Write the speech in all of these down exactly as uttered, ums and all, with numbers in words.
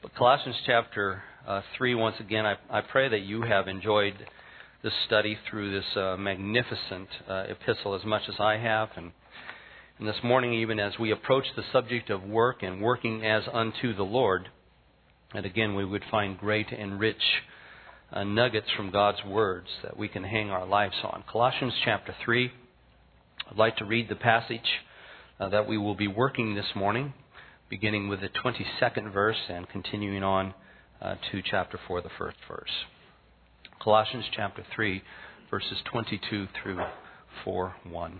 But Colossians chapter uh, three, once again, I, I pray that you have enjoyed this study through this uh, magnificent uh, epistle as much as I have. And, and this morning, even as we approach the subject of work and working as unto the Lord, and again, we would find great and rich uh, nuggets from God's words that we can hang our lives on. Colossians chapter three, I'd like to read the passage uh, that we will be working this morning, beginning with the twenty-second verse and continuing on uh, to chapter four, the first verse. Colossians chapter three, verses twenty-two through four one.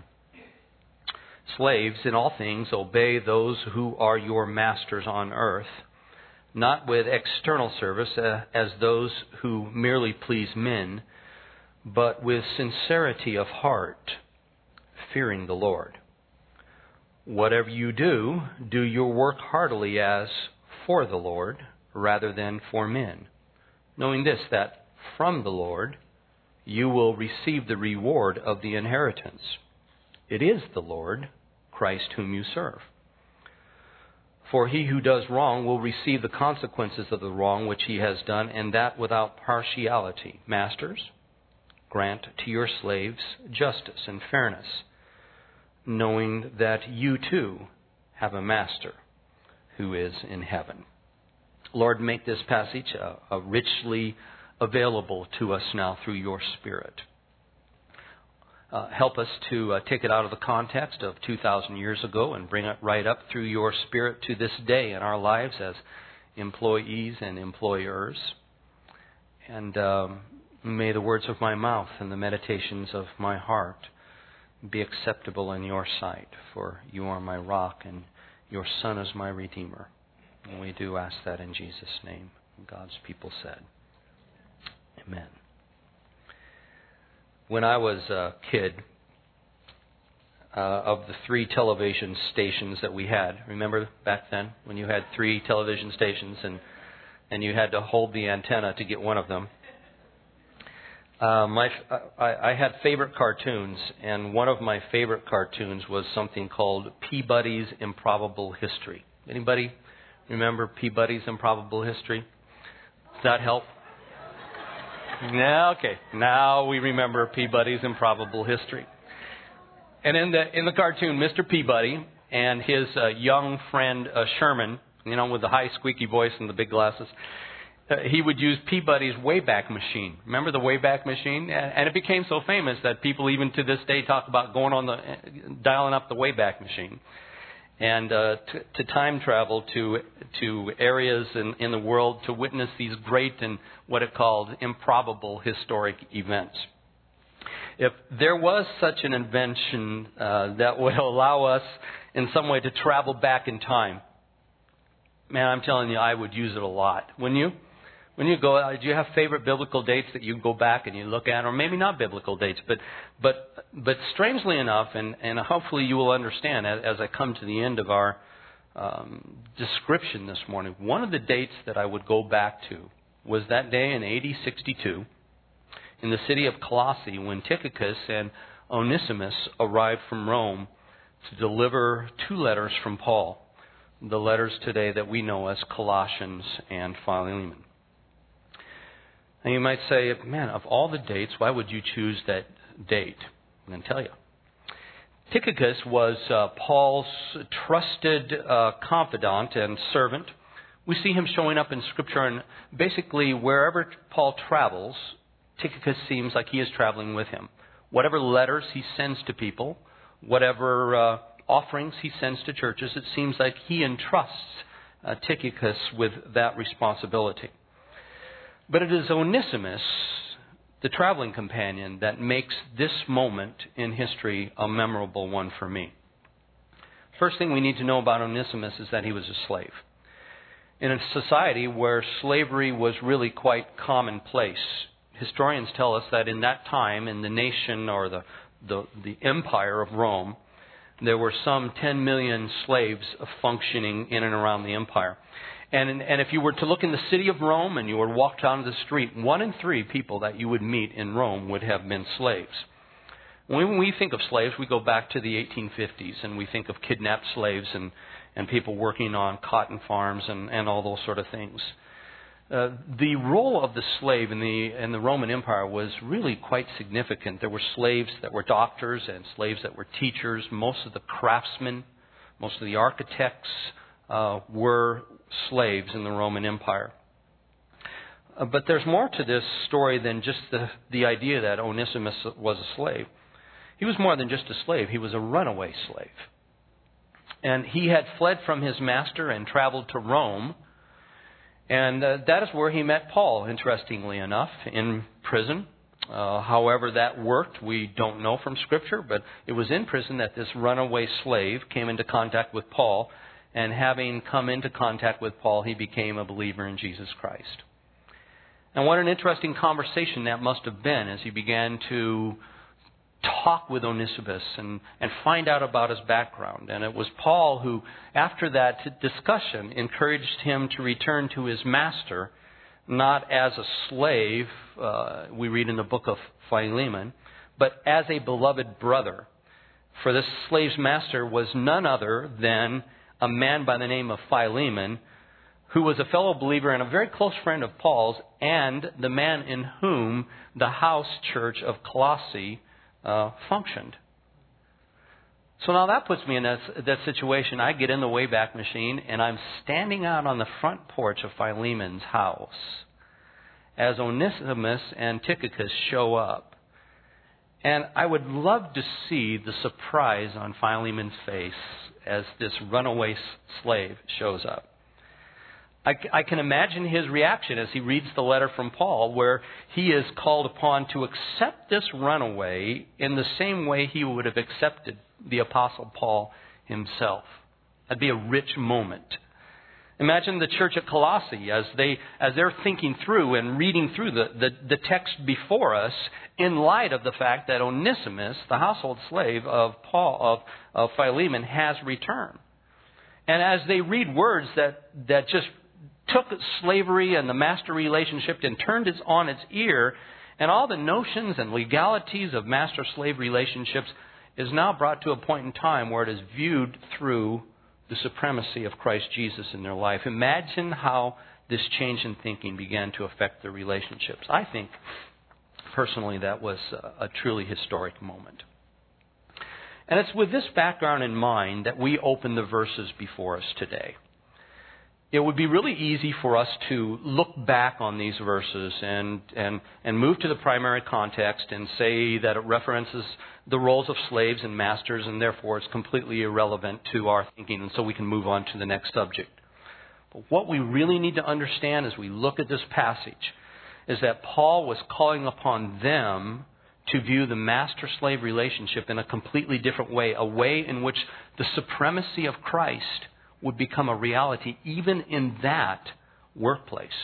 Slaves, in all things, obey those who are your masters on earth, not with external service uh, as those who merely please men, but with sincerity of heart, fearing the Lord. Whatever you do, do your work heartily as for the Lord, rather than for men, knowing this, that from the Lord you will receive the reward of the inheritance. It is the Lord, Christ, whom you serve. For he who does wrong will receive the consequences of the wrong which he has done, and that without partiality. Masters, grant to your slaves justice and fairness, knowing that you too have a master who is in heaven. Lord, make this passage uh, uh, richly available to us now through your Spirit. Uh, help us to uh, take it out of the context of two thousand years ago and bring it right up through your Spirit to this day in our lives as employees and employers. And um, may the words of my mouth and the meditations of my heart be acceptable in your sight, for you are my rock and your Son is my Redeemer. And we do ask that in Jesus' name. God's people said, Amen. When I was a kid, uh, of the three television stations that we had, remember back then when you had three television stations and, and you had to hold the antenna to get one of them? Uh, my, I, I had favorite cartoons, and one of my favorite cartoons was something called Peabody's Improbable History. Anybody remember Peabody's Improbable History? Does that help? Yeah, okay. Now we remember Peabody's Improbable History. And in the in the cartoon, Mister Peabody and his uh, young friend uh, Sherman, you know, with the high squeaky voice and the big glasses, uh, he would use Peabody's Wayback Machine. Remember the Wayback Machine? And it became so famous that people even to this day talk about going on the dialing up the Wayback Machine. And uh, to, to time travel to to areas in, in the world to witness these great and what it called improbable historic events. If there was such an invention uh, that would allow us in some way to travel back in time, man, I'm telling you, I would use it a lot. Wouldn't you? When you go, do you have favorite biblical dates that you go back and you look at, or maybe not biblical dates, but but but strangely enough, and, and hopefully you will understand as, as I come to the end of our um, description this morning, one of the dates that I would go back to was that day in A D sixty-two in the city of Colossae when Tychicus and Onesimus arrived from Rome to deliver two letters from Paul, the letters today that we know as Colossians and Philemon. And you might say, man, of all the dates, why would you choose that date? I'm going to tell you. Tychicus was uh, Paul's trusted uh, confidant and servant. We see him showing up in Scripture, and basically wherever Paul travels, Tychicus seems like he is traveling with him. Whatever letters he sends to people, whatever uh, offerings he sends to churches, it seems like he entrusts uh, Tychicus with that responsibility. But it is Onesimus, the traveling companion, that makes this moment in history a memorable one for me. First thing we need to know about Onesimus is that he was a slave. In a society where slavery was really quite commonplace, historians tell us that in that time, in the nation or the, the, the empire of Rome, there were some ten million slaves functioning in and around the empire. And, and if you were to look in the city of Rome and you were to walk down the street, one in three people that you would meet in Rome would have been slaves. When we think of slaves, we go back to the eighteen fifties and we think of kidnapped slaves and, and people working on cotton farms and, and all those sort of things. Uh, the role of the slave in the in the Roman Empire was really quite significant. There were slaves that were doctors and slaves that were teachers. Most of the craftsmen, most of the architects uh, were slaves in the Roman Empire. Uh, but there's more to this story than just the, the idea that Onesimus was a slave. He was more than just a slave. He was a runaway slave. And he had fled from his master and traveled to Rome. And uh, that is where he met Paul, interestingly enough, in prison. Uh, however that worked, we don't know from Scripture, but it was in prison that this runaway slave came into contact with Paul, and having come into contact with Paul, he became a believer in Jesus Christ. And what an interesting conversation that must have been as he began to talk with Onesimus and, and find out about his background. And it was Paul who, after that discussion, encouraged him to return to his master, not as a slave, uh, we read in the book of Philemon, but as a beloved brother. For this slave's master was none other than a man by the name of Philemon, who was a fellow believer and a very close friend of Paul's, and the man in whom the house church of Colossae Uh, functioned. So now that puts me in that, that situation. I get in the Wayback Machine and I'm standing out on the front porch of Philemon's house as Onesimus and Tychicus show up. And I would love to see the surprise on Philemon's face as this runaway slave shows up. I, I can imagine his reaction as he reads the letter from Paul, where he is called upon to accept this runaway in the same way he would have accepted the Apostle Paul himself. That'd be a rich moment. Imagine the church at Colossae as they as they're thinking through and reading through the, the, the text before us in light of the fact that Onesimus, the household slave of Paul of, of Philemon, has returned. And as they read words that, that just took slavery and the master relationship and turned it on its ear, and all the notions and legalities of master-slave relationships is now brought to a point in time where it is viewed through the supremacy of Christ Jesus in their life. Imagine how this change in thinking began to affect their relationships. I think, personally, that was a, a truly historic moment. And it's with this background in mind that we open the verses before us today. It would be really easy for us to look back on these verses and, and, and move to the primary context and say that it references the roles of slaves and masters, and therefore it's completely irrelevant to our thinking, and so we can move on to the next subject. But what we really need to understand as we look at this passage is that Paul was calling upon them to view the master-slave relationship in a completely different way, a way in which the supremacy of Christ would become a reality even in that workplace.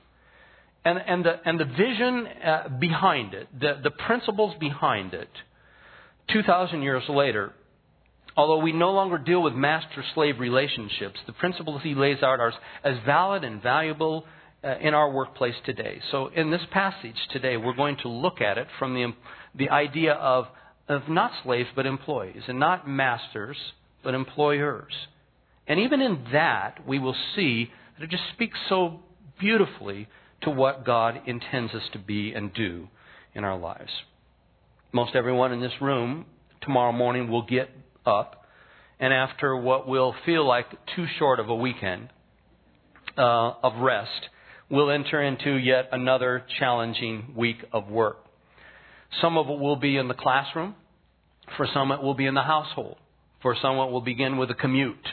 And, and, the, and the vision uh, behind it, the, the principles behind it, two thousand years later, although we no longer deal with master-slave relationships, the principles he lays out are as valid and valuable uh, in our workplace today. So in this passage today, we're going to look at it from the, the idea of, of not slaves but employees, and not masters but employers. And even in that, we will see that it just speaks so beautifully to what God intends us to be and do in our lives. Most everyone in this room tomorrow morning will get up, and after what will feel like too short of a weekend uh, of rest, we'll enter into yet another challenging week of work. Some of it will be in the classroom. For some, it will be in the household. For some, it will begin with a commute.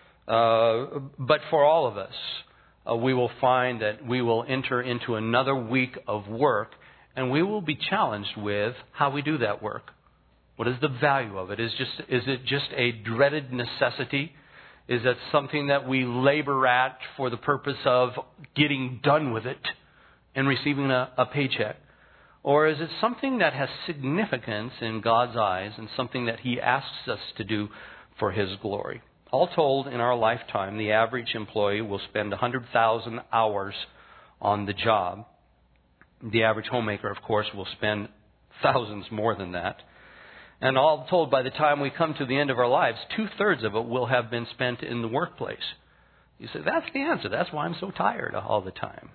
Uh, but for all of us, uh, we will find that we will enter into another week of work, and we will be challenged with how we do that work. What is the value of it? Is just is it just a dreaded necessity? Is it something that we labor at for the purpose of getting done with it and receiving a, a paycheck? Or is it something that has significance in God's eyes and something that He asks us to do for His glory? All told, in our lifetime, the average employee will spend one hundred thousand hours on the job. The average homemaker, of course, will spend thousands more than that. And all told, by the time we come to the end of our lives, two-thirds of it will have been spent in the workplace. You say, that's the answer. That's why I'm so tired all the time.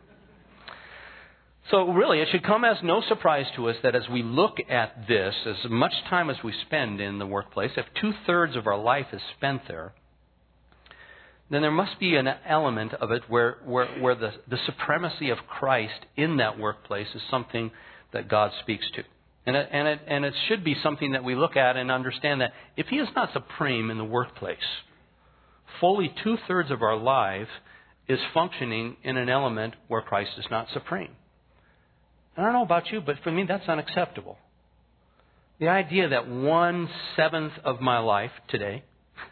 So really, it should come as no surprise to us that as we look at this, as much time as we spend in the workplace, if two-thirds of our life is spent there, then there must be an element of it where, where, where the, the supremacy of Christ in that workplace is something that God speaks to. And it, and, it, and it should be something that we look at and understand that if He is not supreme in the workplace, fully two-thirds of our life is functioning in an element where Christ is not supreme. I don't know about you, but for me that's unacceptable. The idea that one-seventh of my life today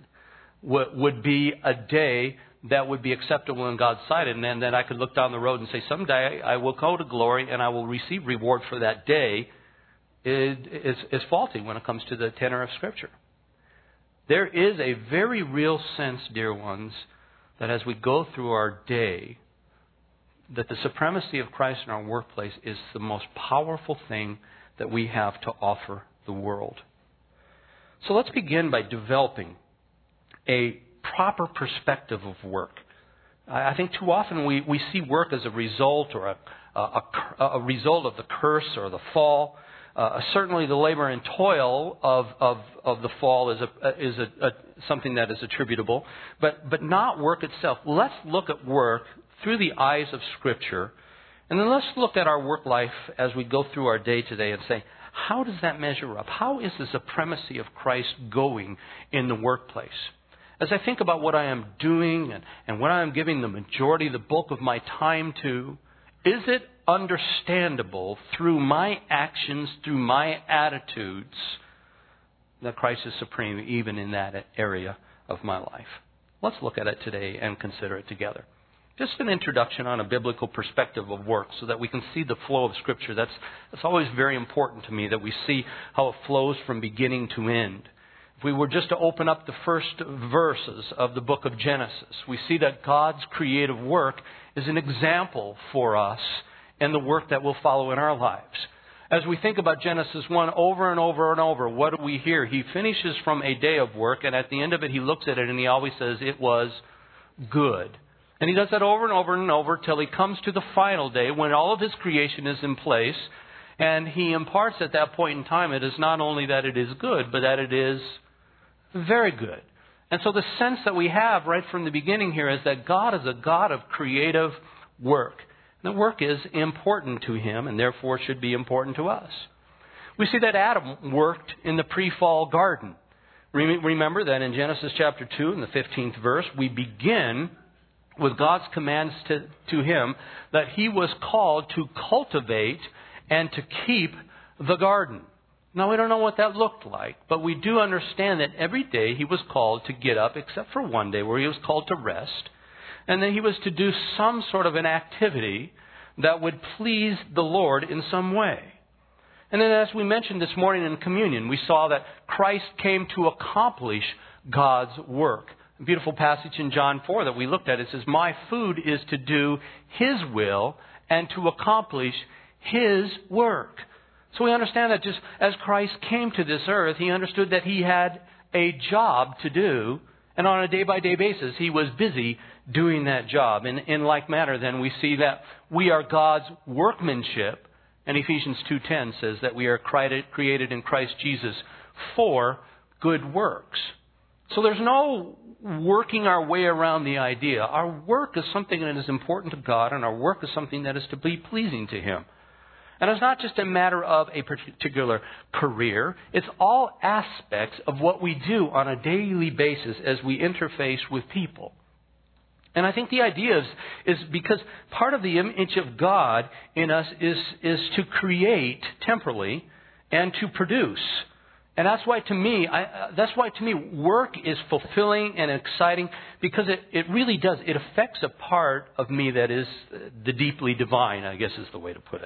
would be a day that would be acceptable in God's sight, and then that I could look down the road and say, someday I will go to glory and I will receive reward for that day, is, is faulty when it comes to the tenor of Scripture. There is a very real sense, dear ones, that as we go through our day, that the supremacy of Christ in our workplace is the most powerful thing that we have to offer the world. So let's begin by developing a proper perspective of work. I think too often we, we see work as a result or a, a, a result of the curse or the fall. Uh, certainly the labor and toil of, of, of the fall is, a, is a, a, something that is attributable, but, but not work itself. Let's look at work through the eyes of Scripture, and then let's look at our work life as we go through our day today and say, how does that measure up? How is the supremacy of Christ going in the workplace? As I think about what I am doing and, and what I am giving the majority, the bulk of my time to, is it understandable through my actions, through my attitudes, that Christ is supreme even in that area of my life? Let's look at it today and consider it together. Just an introduction on a biblical perspective of work so that we can see the flow of Scripture. That's, that's always very important to me, that we see how it flows from beginning to end. If we were just to open up the first verses of the book of Genesis, we see that God's creative work is an example for us and the work that will follow in our lives. As we think about Genesis one over and over and over, what do we hear? He finishes from a day of work, and at the end of it, he looks at it and he always says, it was good. And he does that over and over and over till he comes to the final day when all of his creation is in place, and he imparts at that point in time, it is not only that it is good, but that it is very good. And so the sense that we have right from the beginning here is that God is a God of creative work. The work is important to Him and therefore should be important to us. We see that Adam worked in the pre-fall garden. Remember that in Genesis chapter two, in the fifteenth verse, we begin with God's commands to, to him that he was called to cultivate and to keep the garden. Now, we don't know what that looked like, but we do understand that every day he was called to get up, except for one day where he was called to rest. And then he was to do some sort of an activity that would please the Lord in some way. And then as we mentioned this morning in communion, we saw that Christ came to accomplish God's work. A beautiful passage in John four that we looked at, it says, my food is to do His will and to accomplish His work. So we understand that just as Christ came to this earth, He understood that He had a job to do, and on a day-by-day basis, He was busy doing that job. And in like manner, then, we see that we are God's workmanship, and Ephesians two ten says that we are created in Christ Jesus for good works. So there's no working our way around the idea. Our work is something that is important to God, and our work is something that is to be pleasing to Him. And it's not just a matter of a particular career. It's all aspects of what we do on a daily basis as we interface with people. And I think the idea is, is because part of the image of God in us is, is to create temporally and to produce. And that's why to me, I, that's why to me work is fulfilling and exciting, because it, it really does. It affects a part of me that is the deeply divine, I guess is the way to put it.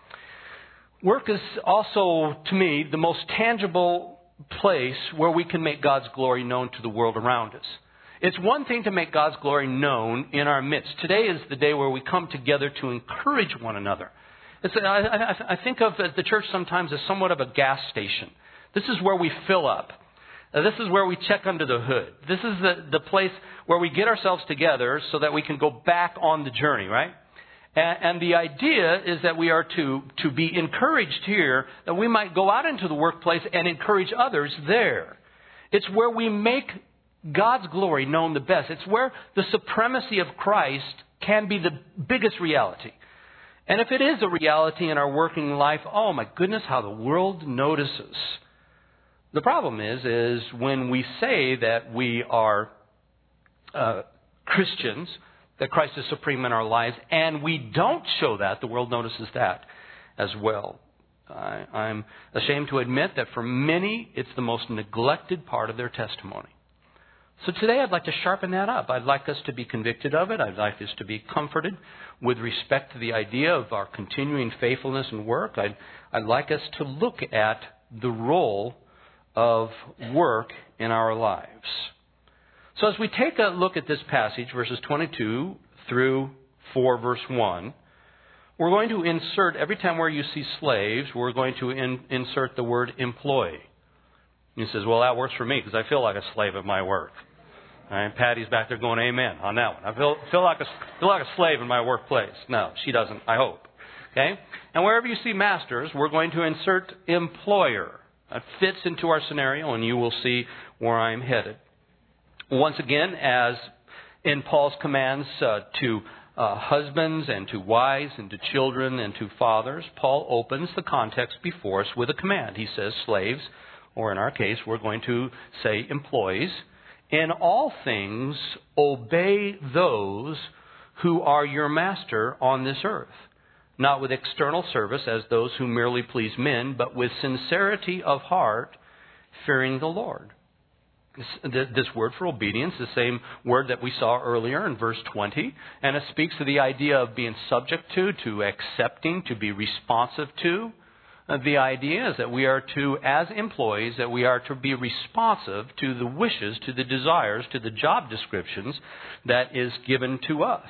Work is also, to me, the most tangible place where we can make God's glory known to the world around us. It's one thing to make God's glory known in our midst. Today is the day where we come together to encourage one another. It's, I, I, I think of the church sometimes as somewhat of a gas station This is where we fill up. Uh, this is where we check under the hood. This is the, the place where we get ourselves together so that we can go back on the journey, right? And, and the idea is that we are to, to be encouraged here, that we might go out into the workplace and encourage others there. It's where we make God's glory known the best. It's where the supremacy of Christ can be the biggest reality. And if it is a reality in our working life, oh my goodness, how the world notices. The problem is, is when we say that we are uh, Christians, that Christ is supreme in our lives, and we don't show that, the world notices that as well. I, I'm ashamed to admit that for many, it's the most neglected part of their testimony. So today I'd like to sharpen that up. I'd like us to be convicted of it. I'd like us to be comforted with respect to the idea of our continuing faithfulness and work. I'd, I'd like us to look at the role of work in our lives. So as we take a look at this passage, verses twenty-two through four, verse one, we're going to insert, every time where you see slaves, we're going to in, insert the word employee. And he says, well, that works for me because I feel like a slave at my work. All right, Patty's back there going amen on that one. I feel, feel, like a, feel like a slave in my workplace. No, she doesn't, I hope. Okay? And wherever you see masters, we're going to insert employer. That fits into our scenario, and you will see where I'm headed. Once again, as in Paul's commands uh, to uh, husbands and to wives and to children and to fathers, Paul opens the context before us with a command. He says, slaves, or in our case, we're going to say employees, in all things obey those who are your master on this earth, not with external service as those who merely please men, but with sincerity of heart, fearing the Lord. This, this word for obedience, the same word that we saw earlier in verse twenty, and it speaks to the idea of being subject to, to accepting, to be responsive to. The idea is that we are to, as employees, that we are to be responsive to the wishes, to the desires, to the job descriptions that is given to us.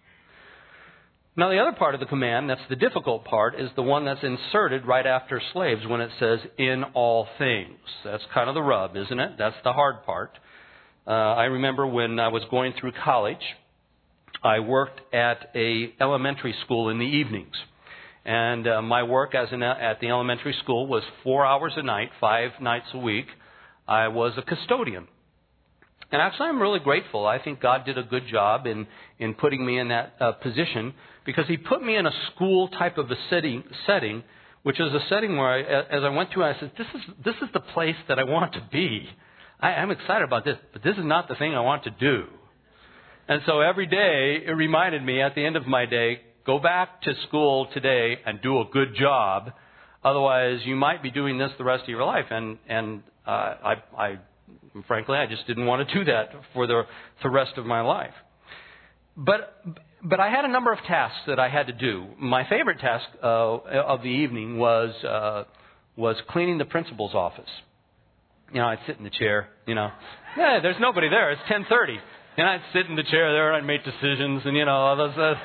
Now, the other part of the command, that's the difficult part, is the one that's inserted right after slaves when it says, in all things. That's kind of the rub, isn't it? That's the hard part. Uh, I remember when I was going through college, I worked at a elementary school in the evenings. And uh, my work as an, at the elementary school was four hours a night, five nights a week. I was a custodian. And actually, I'm really grateful. I think God did a good job in, in putting me in that uh, position because He put me in a school type of a setting, setting which is a setting where, I, as I went through, I said, this is, this is the place that I want to be. I, I'm excited about this, but this is not the thing I want to do. And so every day, it reminded me at the end of my day, go back to school today and do a good job. Otherwise, you might be doing this the rest of your life. And, and uh, I, I, frankly, I just didn't want to do that for the, the rest of my life. But, but I had a number of tasks that I had to do. My favorite task uh, of the evening was, uh, was cleaning the principal's office. You know, I'd sit in the chair, you know. Yeah, there's nobody there. It's ten thirty. And I'd sit in the chair there and I'd make decisions and, you know, all those... Uh,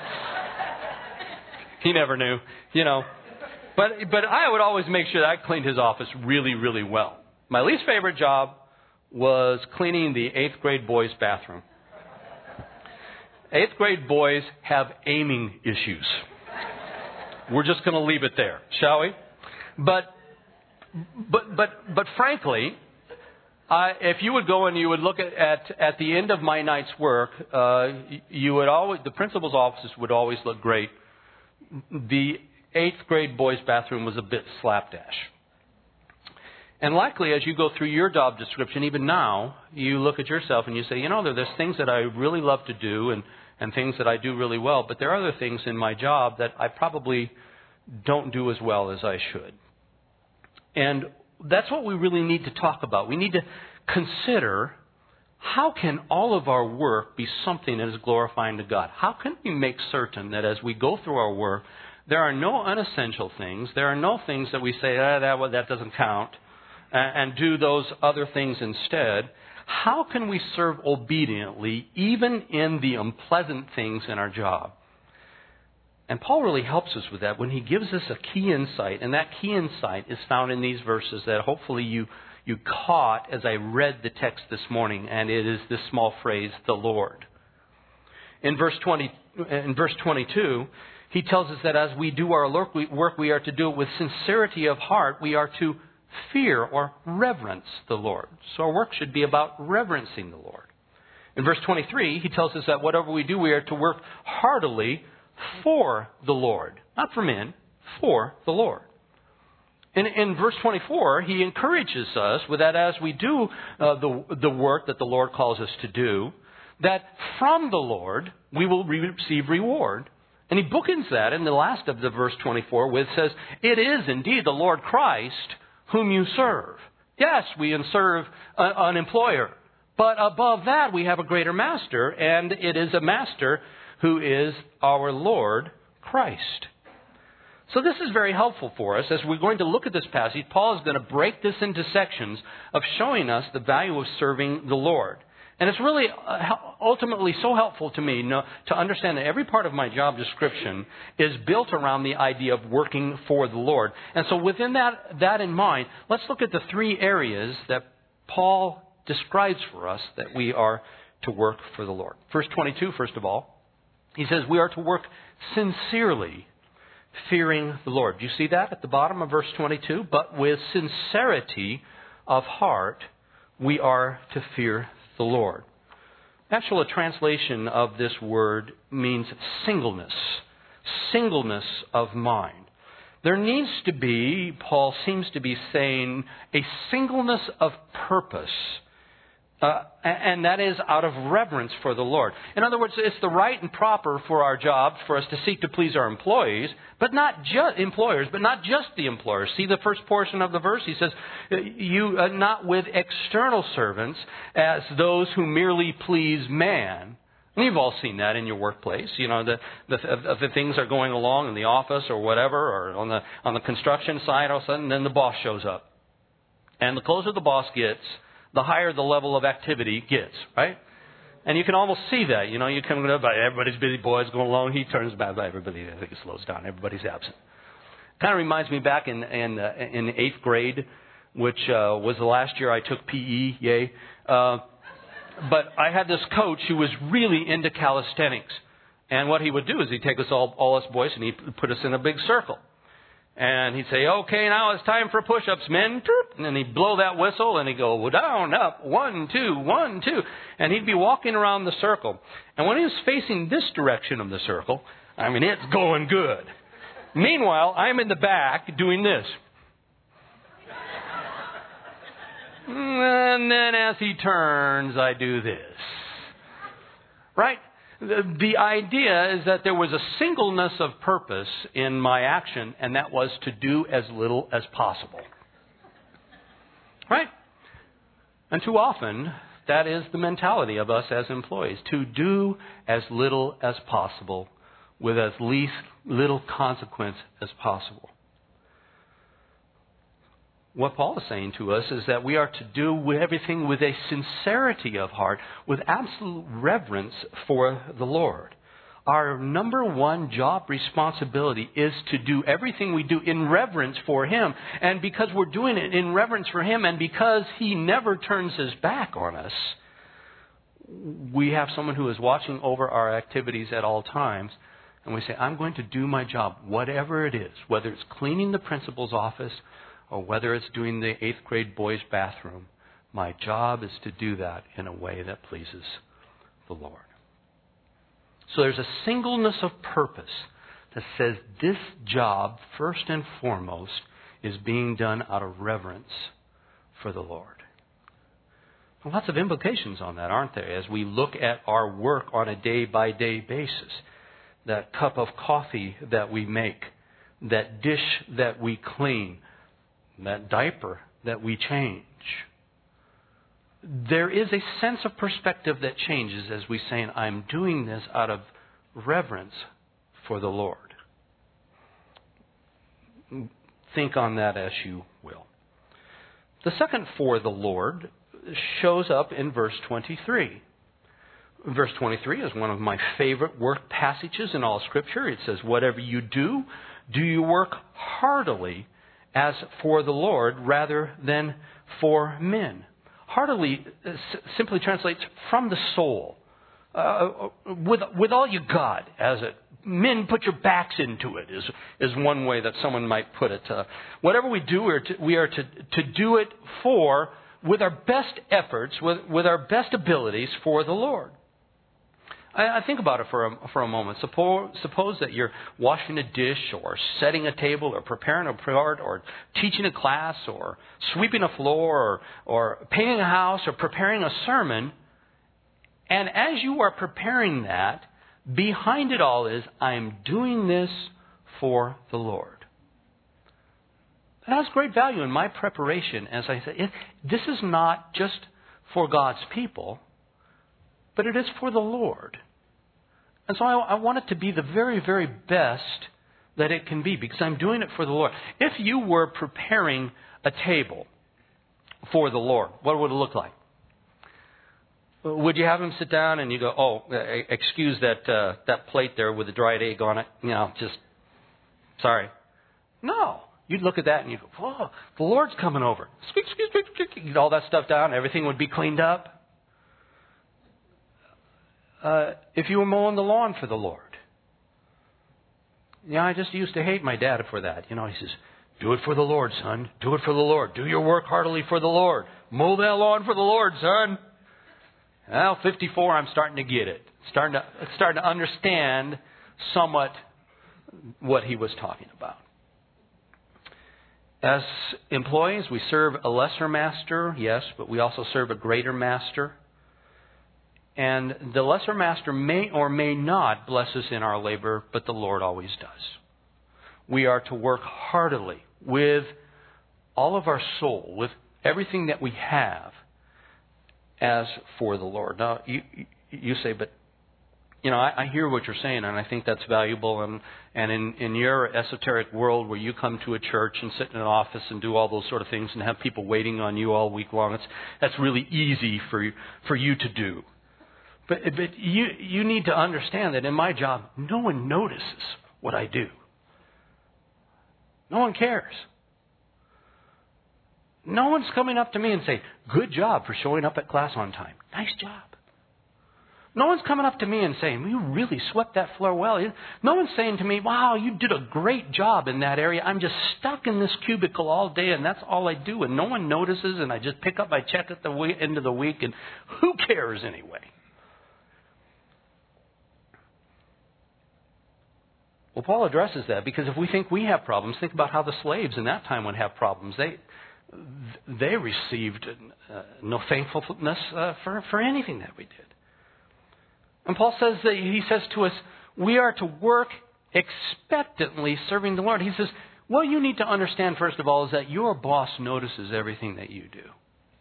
He never knew, you know. But but I would always make sure that I cleaned his office really, really well. My least favorite job was cleaning the eighth grade boys' bathroom. Eighth grade boys have aiming issues. We're just going to leave it there, shall we? But but but but frankly, I, if you would go and you would look at at, at the end of my night's work, uh, you would always the principal's offices would always look great. The eighth grade boys' bathroom was a bit slapdash. And likely, as you go through your job description, even now, you look at yourself and you say, you know, there's things that I really love to do and, and things that I do really well, but there are other things in my job that I probably don't do as well as I should. And that's what we really need to talk about. We need to consider, how can all of our work be something that is glorifying to God? How can we make certain that as we go through our work, there are no unessential things, there are no things that we say, ah, that, well, that doesn't count, and, and do those other things instead? How can we serve obediently even in the unpleasant things in our job? And Paul really helps us with that when he gives us a key insight. And that key insight is found in these verses that hopefully you, you caught as I read the text this morning. And it is this small phrase, the Lord. In verse twenty, in verse twenty-two, he tells us that as we do our work, we are to do it with sincerity of heart. We are to fear or reverence the Lord. So our work should be about reverencing the Lord. In verse twenty-three, he tells us that whatever we do, we are to work heartily for the Lord. Not for men, for the Lord. In, in verse twenty-four, he encourages us with that as we do uh, the, the work that the Lord calls us to do, that from the Lord we will receive reward. And he bookends that in the last of the verse twenty-four with says, it is indeed the Lord Christ whom you serve. Yes, we serve a, an employer. But above that, we have a greater master, and it is a master who is our Lord Christ. So this is very helpful for us. As we're going to look at this passage, Paul is going to break this into sections of showing us the value of serving the Lord. And it's really ultimately so helpful to me to understand that every part of my job description is built around the idea of working for the Lord. And so within that, that in mind, let's look at the three areas that Paul describes for us that we are to work for the Lord. Verse twenty-two, first of all, he says we are to work sincerely, fearing the Lord. Do you see that at the bottom of verse twenty-two? But with sincerity of heart, we are to fear the Lord. Actually, a translation of this word means singleness, singleness of mind. There needs to be, Paul seems to be saying, a singleness of purpose. Uh, and that is out of reverence for the Lord. In other words, it's the right and proper for our jobs for us to seek to please our employees, but not just employers, but not just the employers. See the first portion of the verse? He says, "You uh, not with external servants as those who merely please man." And you've all seen that in your workplace. You know, the, the, if the things are going along in the office or whatever, or on the on the construction side, all of a sudden, then the boss shows up, and the closer the boss gets, the higher the level of activity gets, right? And you can almost see that. You know, you come up, everybody's busy, boys going along. He turns back, everybody, I think it slows down. Everybody's absent. Kind of reminds me back in in, uh, in eighth grade, which uh, was the last year I took P E, yay. Uh, but I had this coach who was really into calisthenics. And what he would do is he'd take us all, all us boys, and he'd put us in a big circle. And he'd say, okay, now it's time for push-ups, men. And then he'd blow that whistle, and he'd go down, up, one, two, one, two. And he'd be walking around the circle. And when he was facing this direction of the circle, I mean, it's going good. Meanwhile, I'm in the back doing this. And then as he turns, I do this. Right? The, the idea is that there was a singleness of purpose in my action, and that was to do as little as possible. Right? And too often, that is the mentality of us as employees, to do as little as possible with as least little consequence as possible. What Paul is saying to us is that we are to do everything with a sincerity of heart, with absolute reverence for the Lord. Our number one job responsibility is to do everything we do in reverence for Him. And because we're doing it in reverence for Him, and because He never turns His back on us, we have someone who is watching over our activities at all times. And we say, I'm going to do my job, whatever it is, whether it's cleaning the principal's office or whether it's doing the eighth grade boys' bathroom. My job is to do that in a way that pleases the Lord. So there's a singleness of purpose that says this job, first and foremost, is being done out of reverence for the Lord. Well, lots of implications on that, aren't there, as we look at our work on a day-by-day basis. That cup of coffee that we make, that dish that we clean, that diaper that we change. There is a sense of perspective that changes as we say, I'm doing this out of reverence for the Lord. Think on that as you will. The second for the Lord shows up in verse twenty-three. Verse twenty-three is one of my favorite work passages in all Scripture. It says, whatever you do, do you work heartily as for the Lord rather than for men. Heartily uh, simply translates from the soul. Uh, with with all you got, as it. Men, put your backs into it, is is one way that someone might put it. Uh, whatever we do, we are, to, we are to, to do it for, with our best efforts, with, with our best abilities for the Lord. I, I think about it for a, for a moment. Suppose, suppose that you're washing a dish or setting a table or preparing a part or teaching a class or sweeping a floor or, or painting a house or preparing a sermon. And as you are preparing that, behind it all is, I'm doing this for the Lord. That has great value in my preparation. As I say, it, this is not just for God's people, but it is for the Lord. And so I, I want it to be the very, very best that it can be, because I'm doing it for the Lord. If you were preparing a table for the Lord, what would it look like? Would you have him sit down and you go, oh, excuse that uh, that plate there with the dried egg on it? You know, just, sorry. No. You'd look at that and you'd go, whoa, the Lord's coming over. Squeak, squeak, squeak, squeak. You get all that stuff down. Everything would be cleaned up. Uh, if you were mowing the lawn for the Lord. Yeah, I just used to hate my dad for that. You know, he says, do it for the Lord, son. Do it for the Lord. Do your work heartily for the Lord. Mow that lawn for the Lord, son. Well, fifty-four, I'm starting to get it. Starting to, starting to understand somewhat what he was talking about. As employees, we serve a lesser master, yes, but we also serve a greater master. And the lesser master may or may not bless us in our labor, but the Lord always does. We are to work heartily with all of our soul, with everything that we have, as for the Lord. Now, you you say, but, you know, I, I hear what you're saying, and I think that's valuable. And, and in, in your esoteric world where you come to a church and sit in an office and do all those sort of things and have people waiting on you all week long, it's, that's really easy for you, for you to do. But, but you, you need to understand that in my job, no one notices what I do. No one cares. No one's coming up to me and saying, good job for showing up at class on time. Nice job. No one's coming up to me and saying, you really swept that floor well. No one's saying to me, wow, you did a great job in that area. I'm just stuck in this cubicle all day and that's all I do. And no one notices and I just pick up my check at the end of the week and who cares anyway? Well, Paul addresses that because if we think we have problems, think about how the slaves in that time would have problems. They they received uh, no thankfulness uh, for, for anything that we did. And Paul says that he says to us, we are to work expectantly serving the Lord. He says, what you need to understand, first of all, is that your boss notices everything that you do.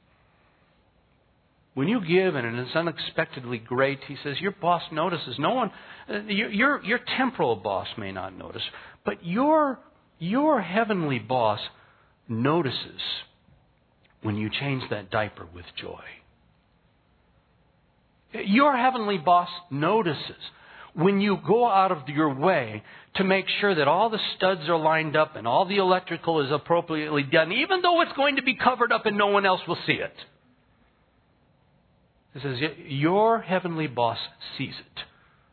When you give and it's unexpectedly great, he says, your boss notices. No one, uh, your, your your temporal boss may not notice, but your your heavenly boss notices when you change that diaper with joy. Your heavenly boss notices when you go out of your way to make sure that all the studs are lined up and all the electrical is appropriately done, even though it's going to be covered up and no one else will see it. It says, your heavenly boss sees it.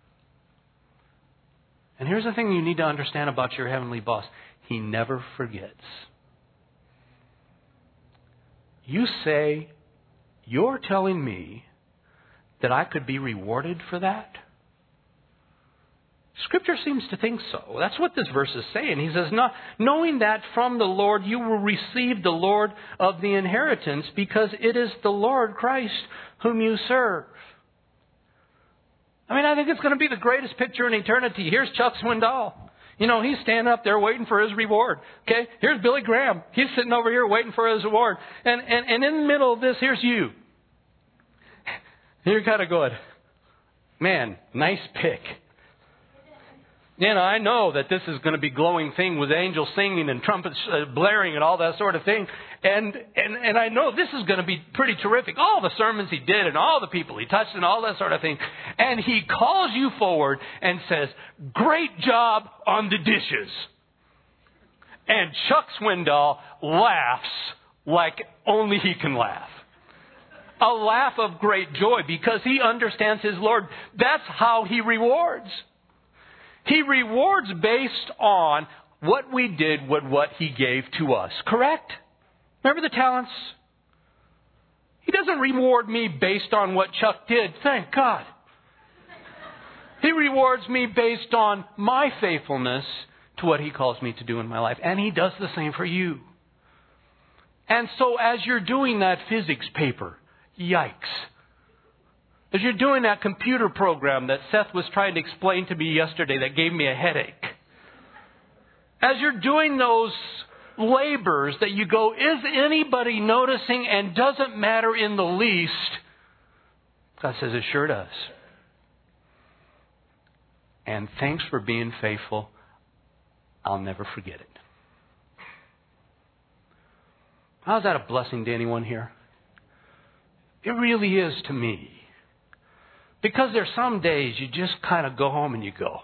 And here's the thing you need to understand about your heavenly boss. He never forgets. You say, you're telling me that I could be rewarded for that? Scripture seems to think so. That's what this verse is saying. He says, "Not knowing that from the Lord you will receive the Lord of the inheritance, because it is the Lord Christ whom you serve." I mean, I think it's going to be the greatest picture in eternity. Here's Chuck Swindoll. You know, he's standing up there waiting for his reward. Okay, here's Billy Graham. He's sitting over here waiting for his reward. And, and, and in the middle of this, here's you. You're kind of going, man, nice pick. You know, I know that this is going to be glowing thing with angels singing and trumpets uh, blaring and all that sort of thing. And, and, and I know this is going to be pretty terrific. All the sermons he did and all the people he touched and all that sort of thing. And he calls you forward and says, great job on the dishes. And Chuck Swindoll laughs like only he can laugh. A laugh of great joy because he understands his Lord. That's how he rewards. He rewards based on what we did with what he gave to us. Correct? Remember the talents? He doesn't reward me based on what Chuck did. Thank God. He rewards me based on my faithfulness to what he calls me to do in my life. And he does the same for you. And so as you're doing that physics paper, yikes. As you're doing that computer program that Seth was trying to explain to me yesterday that gave me a headache. As you're doing those labors that you go, is anybody noticing and doesn't matter in the least? God says it sure does. And thanks for being faithful. I'll never forget it. How's that a blessing to anyone here? It really is to me. Because there's some days you just kind of go home and you go,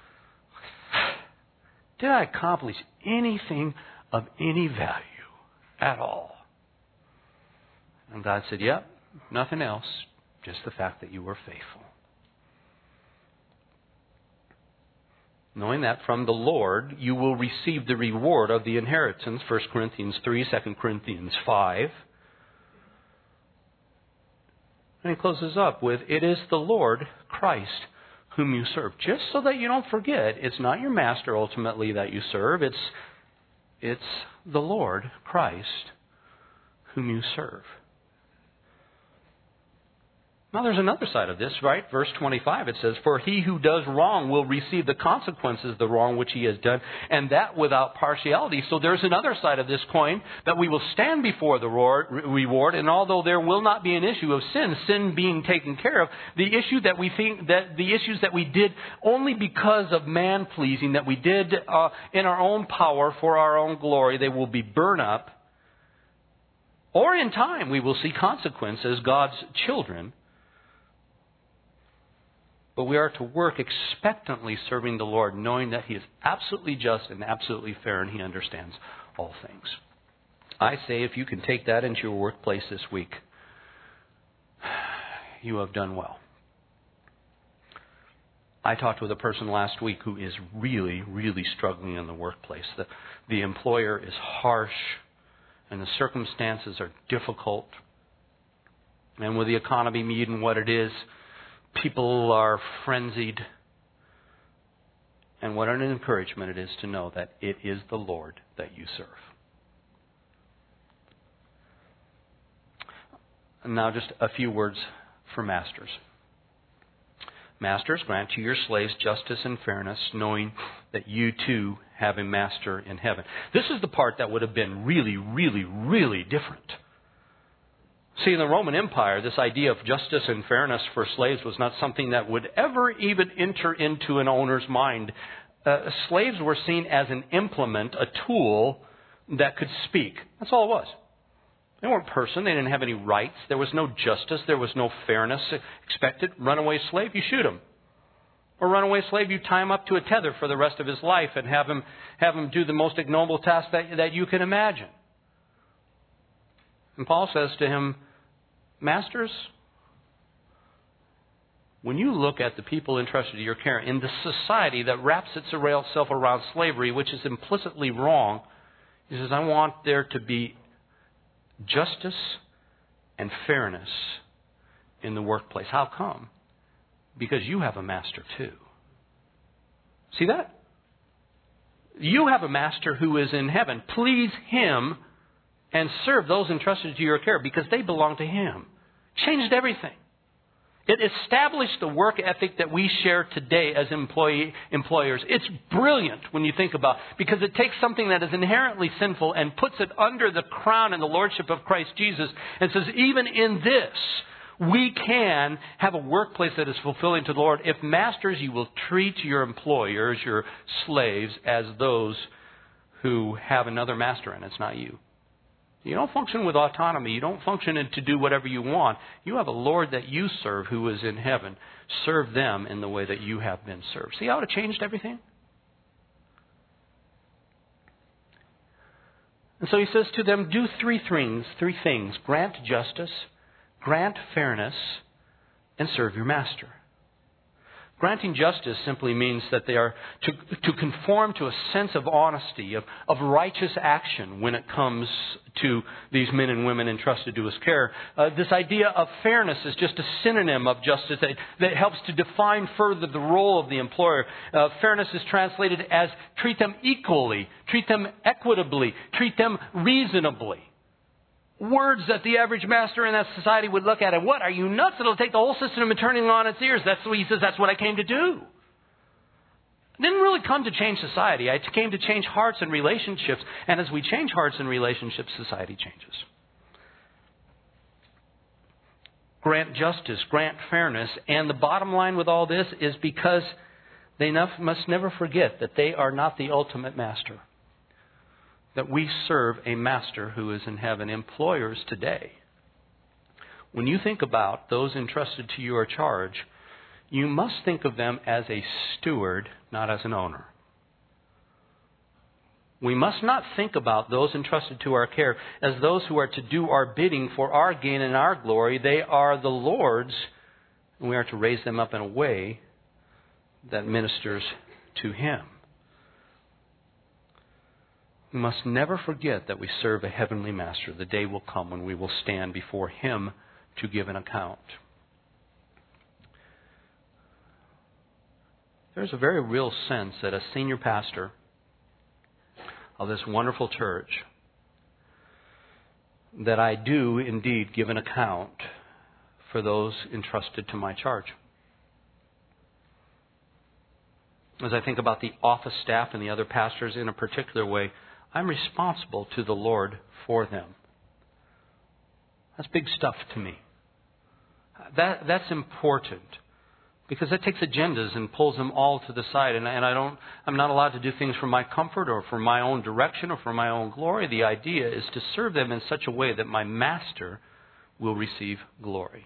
did I accomplish anything of any value at all? And God said, yep, nothing else, just the fact that you were faithful. Knowing that from the Lord you will receive the reward of the inheritance, First Corinthians three, Second Corinthians five. And he closes up with, it is the Lord Christ whom you serve. Just so that you don't forget, it's not your master ultimately that you serve. It's, it's the Lord Christ whom you serve. Now there's another side of this, right? Verse twenty-five, it says, for he who does wrong will receive the consequences of the wrong which he has done, and that without partiality. So there's another side of this coin, that we will stand before the reward, and although there will not be an issue of sin, sin being taken care of, the issue that we think, that the issues that we did only because of man-pleasing, that we did uh, in our own power for our own glory, they will be burned up. Or in time we will see consequences as God's children. But we are to work expectantly serving the Lord, knowing that he is absolutely just and absolutely fair and he understands all things. I say if you can take that into your workplace this week, you have done well. I talked with a person last week who is really, really struggling in the workplace. The, the employer is harsh and the circumstances are difficult. And with the economy being what it is, people are frenzied. And what an encouragement it is to know that it is the Lord that you serve. And now just a few words for masters. Masters, grant to your slaves justice and fairness, knowing that you too have a master in heaven. This is the part that would have been really, really, really different. See, in the Roman Empire, this idea of justice and fairness for slaves was not something that would ever even enter into an owner's mind. Uh, slaves were seen as an implement, a tool that could speak. That's all it was. They weren't a person. They didn't have any rights. There was no justice. There was no fairness expected. Runaway slave, you shoot him. Or runaway slave, you tie him up to a tether for the rest of his life and have him have him do the most ignoble task that, that you can imagine. And Paul says to him, masters, when you look at the people entrusted to your care in the society that wraps itself around slavery, which is implicitly wrong, he says, I want there to be justice and fairness in the workplace. How come? Because you have a master too. See that? You have a master who is in heaven. Please him and serve those entrusted to your care because they belong to him. Changed everything. It established the work ethic that we share today as employee employers. It's brilliant when you think about it because it takes something that is inherently sinful and puts it under the crown and the lordship of Christ Jesus and says, even in this, We can have a workplace that is fulfilling to the Lord if, masters, you will treat your employers, your slaves, as those who have another master, and it's not you. You don't function with autonomy. You don't function to do whatever you want. You have a Lord that you serve who is in heaven. Serve them in the way that you have been served. See how it changed everything? And so he says to them, do three things, three things. Grant justice, grant fairness, and serve your master. Granting justice simply means that they are to, to conform to a sense of honesty, of, of righteous action when it comes to these men and women entrusted to his care. Uh, this idea of fairness is just a synonym of justice that, that helps to define further the role of the employer. Uh, fairness is translated as treat them equally, treat them equitably, treat them reasonably. Words that the average master in that society would look at and, what, are you nuts? It'll take the whole system and turning on its ears. That's what he says, that's what I came to do. I didn't really come to change society. I came to change hearts and relationships. And as we change hearts and relationships, society changes. Grant justice, grant fairness. And the bottom line with all this is because they must never forget that they are not the ultimate master. That we serve a master who is in heaven. Employers today, when you think about those entrusted to your charge, you must think of them as a steward, not as an owner. We must not think about those entrusted to our care as those who are to do our bidding for our gain and our glory. They are the Lord's, and we are to raise them up in a way that ministers to Him. We must never forget that we serve a heavenly master. The day will come when we will stand before Him to give an account. There's a very real sense that as senior pastor of this wonderful church, that I do indeed give an account for those entrusted to my charge. As I think about the office staff and the other pastors in a particular way, I'm responsible to the Lord for them. That's big stuff to me. That that's important because that takes agendas and pulls them all to the side. And, and I don't, I'm not allowed to do things for my comfort or for my own direction or for my own glory. The idea is to serve them in such a way that my master will receive glory.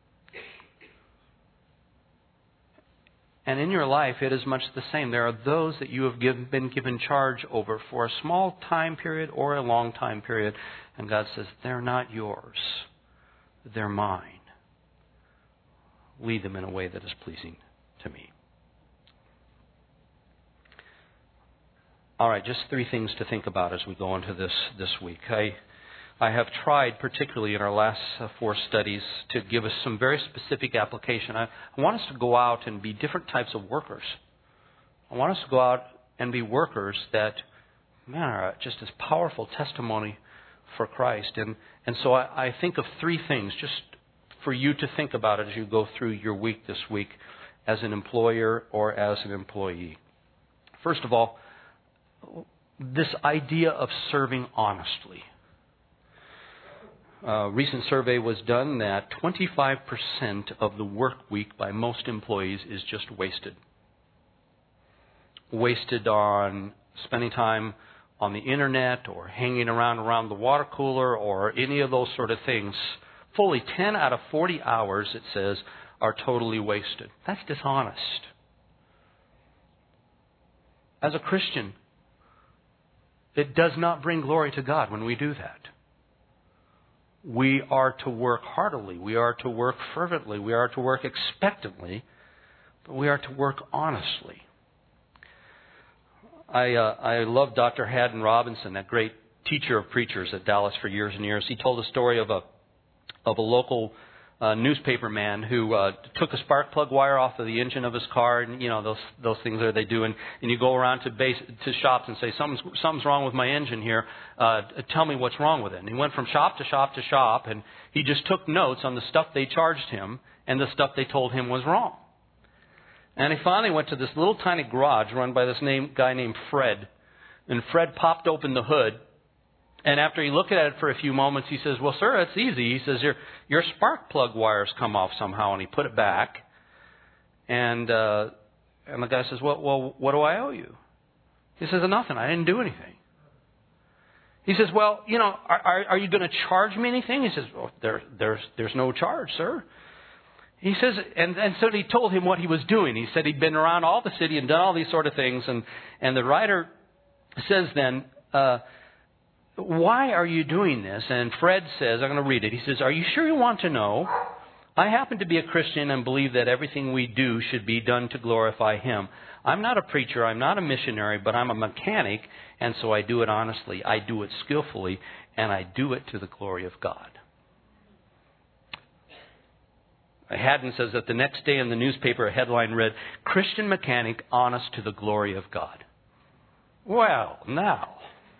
And in your life, it is much the same. There are those that you have given, been given charge over for a small time period or a long time period. And God says, they're not yours. They're mine. Lead them in a way that is pleasing to me. All right, just three things to think about as we go into this this week. I I have tried, particularly in our last four studies, to give us some very specific application. I, I want us to go out and be different types of workers. I want us to go out and be workers that, man, are just as powerful testimony for Christ. And, and so I, I think of three things just for you to think about as you go through your week this week as an employer or as an employee. First of all, this idea of serving honestly. A recent survey was done that twenty-five percent of the work week by most employees is just wasted. Wasted on spending time on the internet or hanging around around the water cooler or any of those sort of things. Fully ten out of forty hours, it says, are totally wasted. That's dishonest. As a Christian, it does not bring glory to God when we do that. We are to work heartily. We are to work fervently. We are to work expectantly. But we are to work honestly. I uh, I love Doctor Haddon Robinson, that great teacher of preachers at Dallas for years and years. He told a story of a of a local uh, newspaper man who uh, took a spark plug wire off of the engine of his car, and you know those those things that they do, and, and you go around to base to shops and say something's something's wrong with my engine here. Uh, tell me what's wrong with it. And he went from shop to shop to shop, and he just took notes on the stuff they charged him and the stuff they told him was wrong. And he finally went to this little tiny garage run by this name, guy named Fred, and Fred popped open the hood And after he looked at it for a few moments, he says, well, sir, it's easy. He says, your your spark plug wires come off somehow. And he put it back. And uh, and the guy says, well, well, what do I owe you? He says, nothing. I didn't do anything. He says, well, you know, are, are, are you going to charge me anything? He says, well, there, there's, there's no charge, sir. He says, and, and so he told him what he was doing. He said he'd been around all the city and done all these sort of things. And, and the writer says then, uh, why are you doing this? And Fred says, I'm going to read it. He says, are you sure you want to know? I happen to be a Christian and believe that everything we do should be done to glorify Him. I'm not a preacher, I'm not a missionary, but I'm a mechanic, and so I do it honestly. I do it skillfully, and I do it to the glory of God. Haddon says that the next day in the newspaper, a headline read, Christian mechanic honest to the glory of God. Well, now,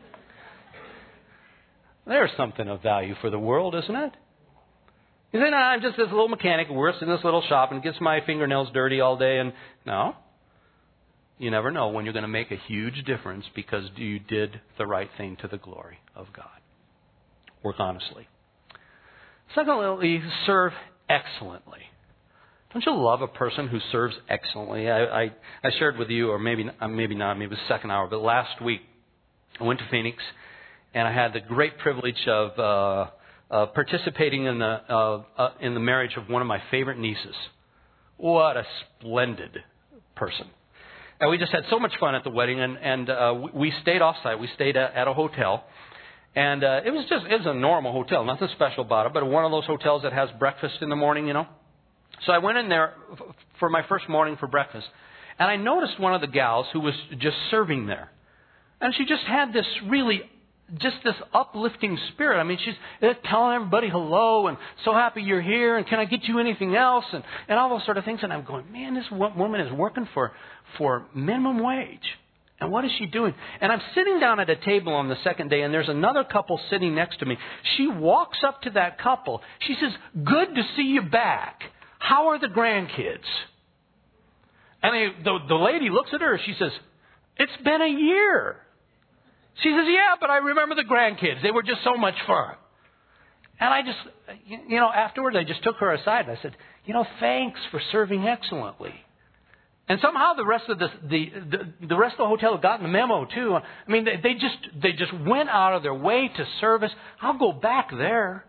there's something of value for the world, isn't it? You say, no, I'm just this little mechanic who works in this little shop and gets my fingernails dirty all day. And no, you never know when you're going to make a huge difference because you did the right thing to the glory of God. Work honestly. Secondly, serve excellently. Don't you love a person who serves excellently? I, I, I shared with you, or maybe maybe not, maybe it was the second hour, but last week I went to Phoenix and I had the great privilege of uh, uh, participating in the uh, uh, in the marriage of one of my favorite nieces. What a splendid person! And we just had so much fun at the wedding, and and uh, we stayed off-site. We stayed at, at a hotel, and uh, it was just it was a normal hotel, nothing special about it, but one of those hotels that has breakfast in the morning, you know. So I went in there for my first morning for breakfast, and I noticed one of the gals who was just serving there, and she just had this really. Just this uplifting spirit. I mean, she's telling everybody hello and so happy you're here and can I get you anything else and, and all those sort of things. And I'm going, man, this woman is working for, for minimum wage. And what is she doing? And I'm sitting down at a table on the second day and there's another couple sitting next to me. She walks up to that couple. She says, good to see you back. How are the grandkids? And they, the, the lady looks at her. She says, it's been a year. She says, yeah, but I remember the grandkids. They were just so much fun. And I just, you know, afterwards I just took her aside and I said, you know, thanks for serving excellently. And somehow the rest of the the the, the rest of the hotel got the memo too. I mean, they, they just they just went out of their way to serve us. I'll go back there.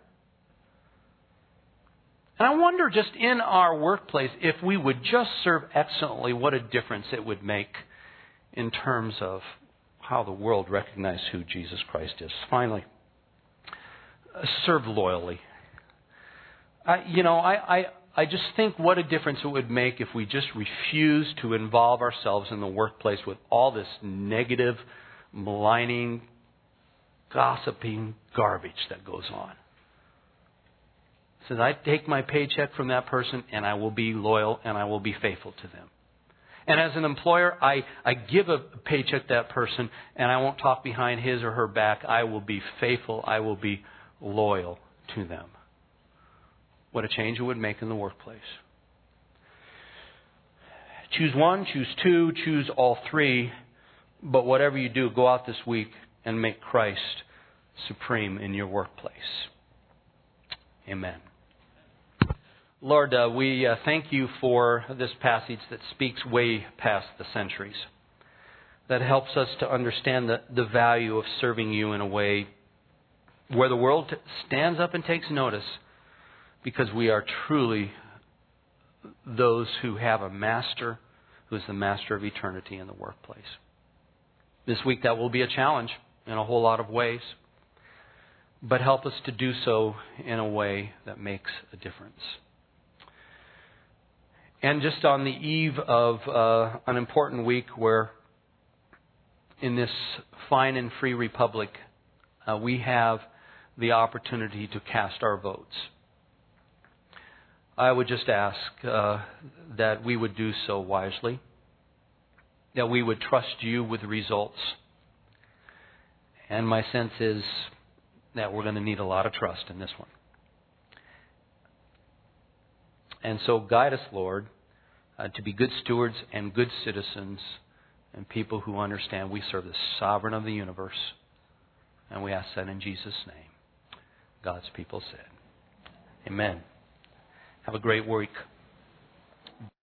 And I wonder just in our workplace if we would just serve excellently, what a difference it would make in terms of how the world recognizes who Jesus Christ is. Finally, serve loyally. I, you know, I, I, I just think what a difference it would make if we just refuse to involve ourselves in the workplace with all this negative, maligning, gossiping garbage that goes on. It says, I take my paycheck from that person and I will be loyal and I will be faithful to them. And as an employer, I, I give a paycheck to that person and I won't talk behind his or her back. I will be faithful. I will be loyal to them. What a change it would make in the workplace. Choose one, choose two, choose all three. But whatever you do, go out this week and make Christ supreme in your workplace. Amen. Lord, uh, we uh, thank you for this passage that speaks way past the centuries, that helps us to understand the, the value of serving you in a way where the world t- stands up and takes notice because we are truly those who have a master who is the master of eternity in the workplace. This week that will be a challenge in a whole lot of ways, but help us to do so in a way that makes a difference. And just on the eve of uh, an important week where in this fine and free republic, uh, we have the opportunity to cast our votes. I would just ask uh, that we would do so wisely, that we would trust you with results. And my sense is that we're going to need a lot of trust in this one. And so guide us, Lord, uh, to be good stewards and good citizens and people who understand we serve the sovereign of the universe And we ask that in Jesus' name. God's people said, amen. Have a great week.